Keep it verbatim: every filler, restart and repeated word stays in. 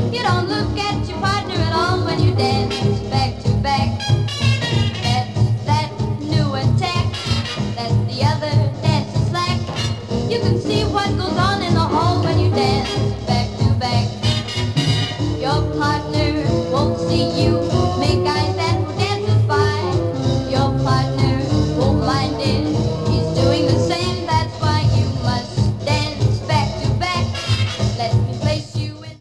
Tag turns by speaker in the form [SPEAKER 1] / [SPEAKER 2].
[SPEAKER 1] You don't look at your partner at all when you dance.